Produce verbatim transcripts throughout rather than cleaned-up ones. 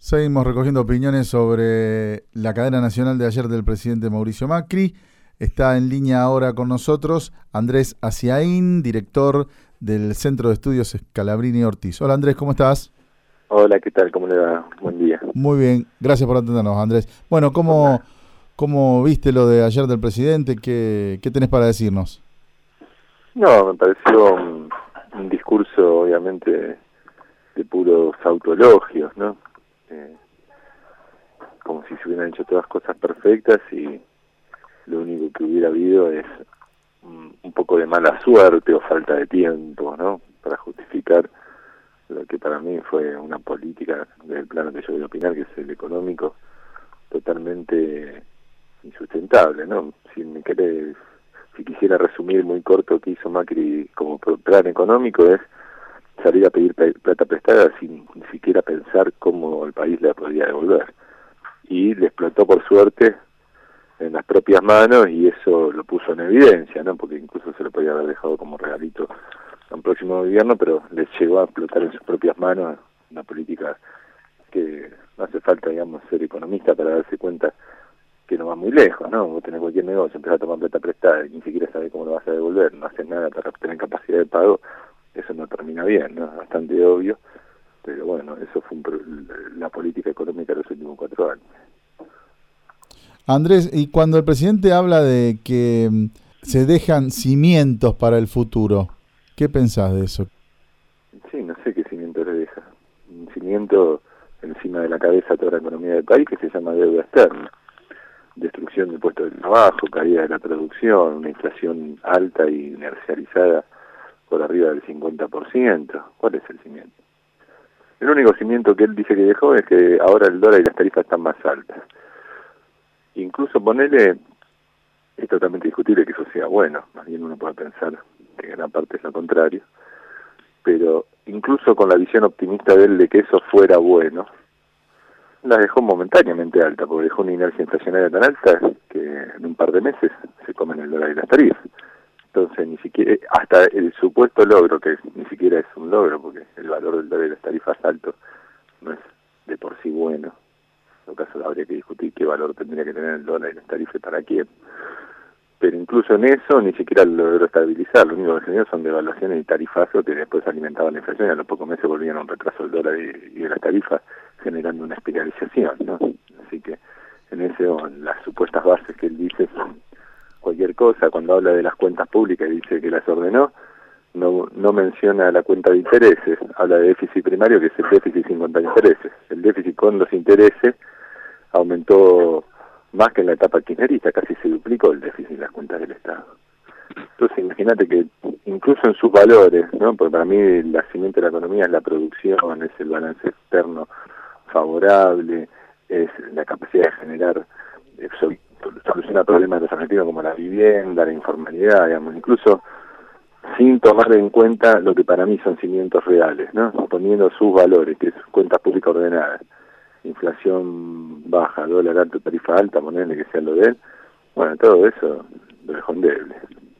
Seguimos recogiendo opiniones sobre la cadena nacional de ayer del presidente Mauricio Macri. Está en línea ahora con nosotros Andrés Aciaín, director del Centro de Estudios Scalabrini Ortiz. Hola Andrés, ¿cómo estás? Hola, ¿qué tal? ¿Cómo le va? Buen día. Muy bien, gracias por atendernos, Andrés. Bueno, ¿cómo, cómo viste lo de ayer del presidente? ¿Qué, qué tenés para decirnos? No, me pareció un, un discurso, obviamente, de puros autoelogios, ¿no? Eh, como si se hubieran hecho todas cosas perfectas y lo único que hubiera habido es un, un poco de mala suerte o falta de tiempo, ¿no? Para justificar lo que para mí fue una política del plano que yo voy a opinar, que es el económico, totalmente insustentable, ¿no? Si me querés, si quisiera resumir muy corto qué hizo Macri como plan económico, es salir a pedir plata prestada sin ni siquiera pensar cómo el país la podría devolver. Y le explotó por suerte en las propias manos y eso lo puso en evidencia, ¿no? Porque incluso se lo podía haber dejado como regalito a un próximo gobierno, pero les llegó a explotar en sus propias manos una política que no hace falta, digamos, ser economista para darse cuenta que no va muy lejos, ¿no? Vos tenés cualquier negocio, empezás a tomar plata prestada y ni siquiera sabés cómo lo vas a devolver, no haces nada para tener capacidad de pago, eso no termina bien, ¿no? Bastante obvio, pero bueno, eso fue un, la política económica de los últimos cuatro años. Andrés, y cuando el presidente habla de que se dejan cimientos para el futuro, ¿qué pensás de eso? Sí, no sé qué cimiento le deja. Un cimiento encima de la cabeza de toda la economía del país que se llama deuda externa. Destrucción de puestos de trabajo, caída de la producción, una inflación alta y inercializada por arriba del cincuenta por ciento. ¿Cuál es el cimiento? El único cimiento que él dice que dejó es que ahora el dólar y las tarifas están más altas. Incluso ponerle, es totalmente discutible que eso sea bueno, más bien uno puede pensar que gran parte es lo contrario, pero incluso con la visión optimista de él de que eso fuera bueno, las dejó momentáneamente alta, porque dejó una inercia inflacionaria tan alta que en un par de meses se comen el dólar y las tarifas. Entonces, ni siquiera, hasta el supuesto logro, que ni siquiera es un logro, porque el valor del dólar y las tarifas alto no es de por sí bueno. En todo caso, habría que discutir qué valor tendría que tener el dólar y las tarifas para quién. Pero incluso en eso ni siquiera logró estabilizar. Lo único que generó son devaluaciones y tarifazos que después alimentaban la inflación y a los pocos meses volvían a un retraso del dólar y, y de las tarifas, generando una espiralización, ¿no? Así que en eso las supuestas bases que él dice son cualquier cosa. Cuando habla de las cuentas públicas y dice que las ordenó, no, no menciona la cuenta de intereses, habla de déficit primario, que es el déficit sin contar intereses. El déficit con los intereses aumentó más que en la etapa kirchnerista, casi se duplicó el déficit en las cuentas del Estado. Entonces imagínate que incluso en sus valores, ¿no? Porque para mí el nacimiento de la economía es la producción, es el balance externo favorable, es la capacidad de generar, eh, solucionar problemas de los argentinos como la vivienda, la informalidad, digamos, incluso sin tomar en cuenta lo que para mí son cimientos reales, ¿no? Poniendo sus valores, que es cuentas públicas ordenadas, inflación baja, dólar alto, tarifa alta, ponerle que sea lo de él, bueno, todo eso lo dejó endeble.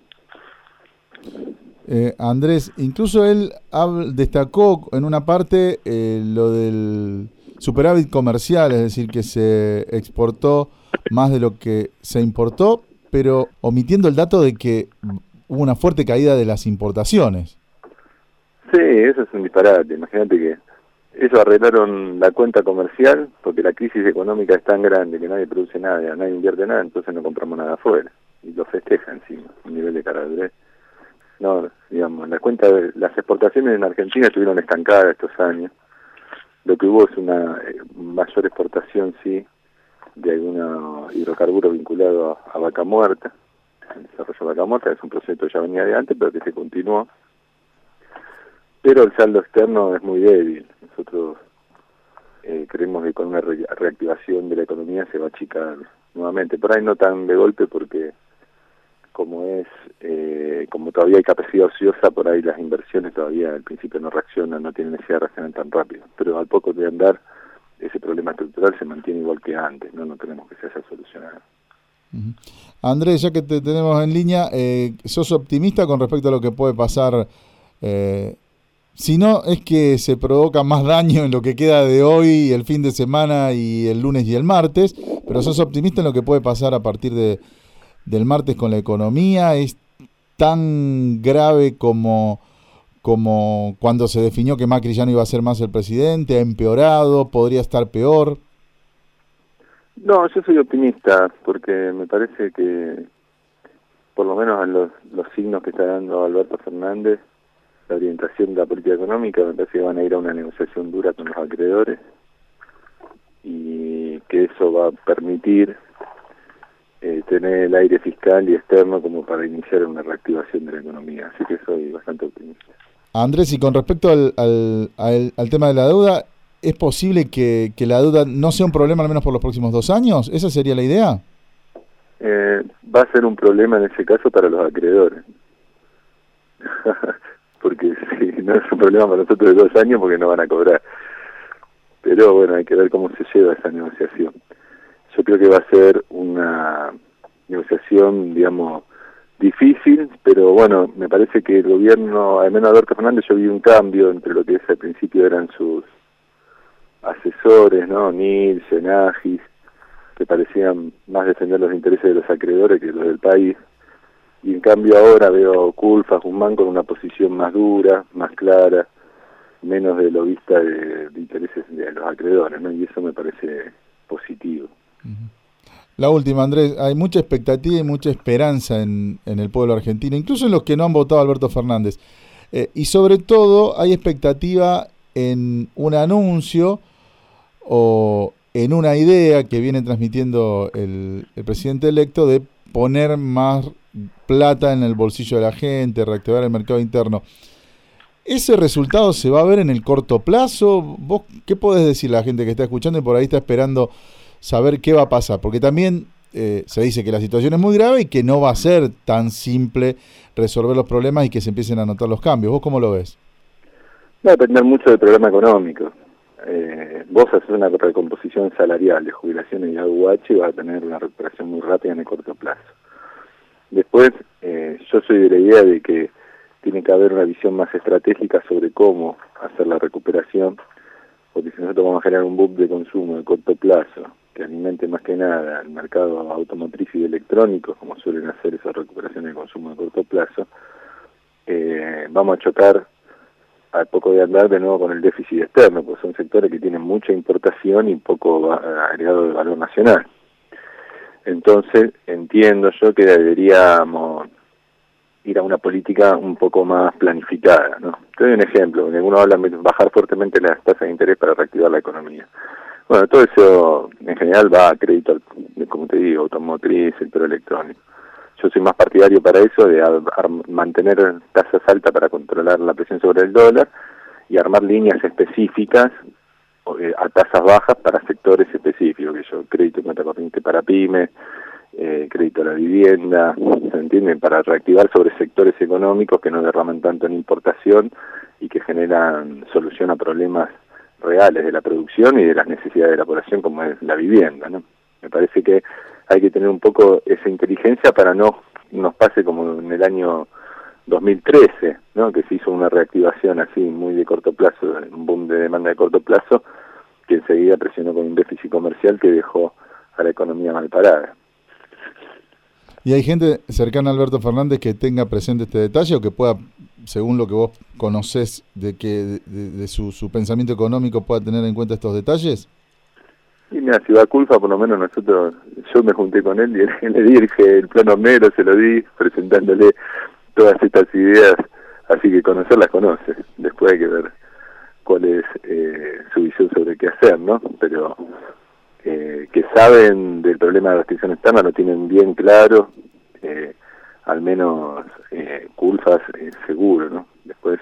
Eh, Andrés, incluso él hab- destacó en una parte eh, lo del superávit comercial, es decir, que se exportó más de lo que se importó, pero omitiendo el dato de que hubo una fuerte caída de las importaciones. Sí, eso es un disparate. Imagínate que ellos arreglaron la cuenta comercial porque la crisis económica es tan grande que nadie produce nada, nadie invierte nada, entonces no compramos nada afuera. Y lo festeja encima, un nivel de caradurez. No, digamos, la cuenta de las exportaciones en Argentina estuvieron estancadas estos años. Lo que hubo es una eh, mayor exportación, sí, de algunos hidrocarburos vinculados a, a Vaca Muerta. El desarrollo de Vaca Muerta es un proceso que ya venía de antes, pero que se continuó. Pero el saldo externo es muy débil. Nosotros eh, creemos que con una re reactivación de la economía se va a achicar nuevamente. Por ahí no tan de golpe porque como es, eh, como todavía hay capacidad ociosa, por ahí las inversiones todavía al principio no reaccionan, no tienen necesidad de reaccionar tan rápido. Pero al poco de andar, ese problema estructural se mantiene igual que antes, no, no tenemos que se haya solucionado. Uh-huh. Andrés, ya que te tenemos en línea, eh, ¿sos optimista con respecto a lo que puede pasar eh, si no es que se provoca más daño en lo que queda de hoy, el fin de semana y el lunes y el martes, pero sos optimista en lo que puede pasar a partir de del martes con la economía. ¿Es tan grave como, como cuando se definió que Macri ya no iba a ser más el presidente? ¿Ha empeorado? ¿Podría estar peor? No, yo soy optimista porque me parece que, por lo menos en los, los signos que está dando Alberto Fernández, la orientación de la política económica, me parece que van a ir a una negociación dura con los acreedores y que eso va a permitir eh, tener el aire fiscal y externo como para iniciar una reactivación de la economía. Así que soy bastante optimista. Andrés, y con respecto al, al, al, al tema de la deuda, ¿es posible que, que la deuda no sea un problema al menos por los próximos dos años? ¿Esa sería la idea? Eh, va a ser un problema en ese caso para los acreedores. Porque si no es un problema para nosotros de dos años porque no van a cobrar. Pero bueno, hay que ver cómo se lleva esa negociación. Yo creo que va a ser una negociación, digamos, difícil, pero bueno, me parece que el gobierno, al menos Alberto Fernández, yo vi un cambio entre lo que es al principio eran sus asesores, ¿no? Nielsen, Agis, que parecían más defender los intereses de los acreedores que los del país. Y en cambio ahora veo Culfas, Guzmán con una posición más dura, más clara, menos de lobista de, de intereses de los acreedores, ¿no? Y eso me parece positivo. La última, Andrés, hay mucha expectativa y mucha esperanza en, en el pueblo argentino, incluso en los que no han votado a Alberto Fernández. Eh, y sobre todo hay expectativa en un anuncio o en una idea que viene transmitiendo el, el presidente electo de poner más plata en el bolsillo de la gente, reactivar el mercado interno. ¿Ese resultado se va a ver en el corto plazo? ¿Vos qué podés decir a la gente que está escuchando y por ahí está esperando saber qué va a pasar? Porque también eh, se dice que la situación es muy grave y que no va a ser tan simple resolver los problemas y que se empiecen a notar los cambios. ¿Vos cómo lo ves? Va a depender mucho del programa económico. Eh, vos haces una recomposición salarial de jubilaciones y A U H y vas a tener una recuperación muy rápida en el corto plazo. Después, eh, yo soy de la idea de que tiene que haber una visión más estratégica sobre cómo hacer la recuperación, porque si nosotros vamos a generar un boom de consumo de corto plazo, que alimente más que nada el mercado automotriz y de electrónicos, como suelen hacer esas recuperaciones de consumo de corto plazo, eh, vamos a chocar al poco de andar de nuevo con el déficit externo, porque son sectores que tienen mucha importación y poco agregado de valor nacional. Entonces, entiendo yo que deberíamos ir a una política un poco más planificada, ¿no? Te doy un ejemplo, porque algunos hablan de bajar fuertemente las tasas de interés para reactivar la economía. Bueno, todo eso en general va a crédito, como te digo, automotriz, sector electrónico. Yo soy más partidario para eso, de ar- ar- mantener tasas altas para controlar la presión sobre el dólar y armar líneas específicas eh, a tasas bajas para sectores específicos, que yo crédito cuenta corriente para pymes, eh, crédito a la vivienda, ¿se entiende? Para reactivar sobre sectores económicos que no derraman tanto en importación y que generan solución a problemas reales de la producción y de las necesidades de la población, como es la vivienda, ¿no? Me parece que hay que tener un poco esa inteligencia para no nos pase como en el año dos mil trece, ¿no? Que se hizo una reactivación así muy de corto plazo, un boom de demanda de corto plazo, que enseguida presionó con un déficit comercial que dejó a la economía mal parada. ¿Y hay gente cercana a Alberto Fernández que tenga presente este detalle o que pueda, según lo que vos conocés de que de, de su, su pensamiento económico, pueda tener en cuenta estos detalles? Y mira, si va a Culfa, por lo menos nosotros, yo me junté con él y le dije el plan Homero, se lo di, presentándole todas estas ideas, así que conocerlas conoce. Después hay que ver cuál es eh, su visión sobre qué hacer, ¿no? Pero eh, que saben del problema de la restricción externa, lo tienen bien claro, eh, al menos eh, Culfas eh, seguro, ¿no? Después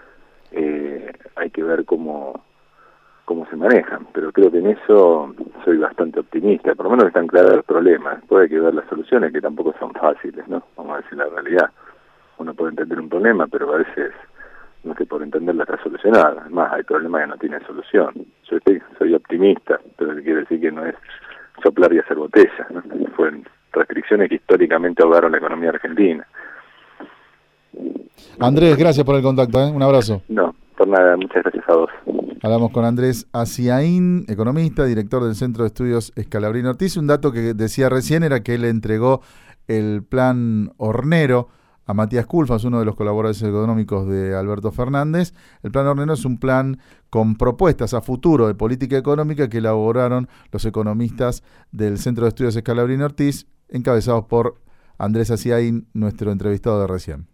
eh, hay que ver cómo cómo se manejan, pero creo que en eso soy bastante optimista, por lo menos están claros los problemas. Después hay que ver las soluciones, que tampoco son fáciles, ¿no? Vamos a decir la realidad. Uno puede entender un problema, pero a veces no es que por entenderlo está solucionado. Además, hay problemas que no tienen solución. Yo estoy, soy optimista, pero quiere decir que no es soplar y hacer botella, ¿no? Fueron restricciones que históricamente ahogaron la economía argentina. Andrés, gracias por el contacto, ¿eh? Un abrazo. No. Por nada, muchas gracias a vos. Hablamos con Andrés Aciaín, economista, director del Centro de Estudios Scalabrini Ortiz. Un dato que decía recién era que él entregó el plan Hornero a Matías Culfas, uno de los colaboradores económicos de Alberto Fernández. El plan Hornero es un plan con propuestas a futuro de política económica que elaboraron los economistas del Centro de Estudios Scalabrini Ortiz, encabezados por Andrés Aciaín, nuestro entrevistado de recién.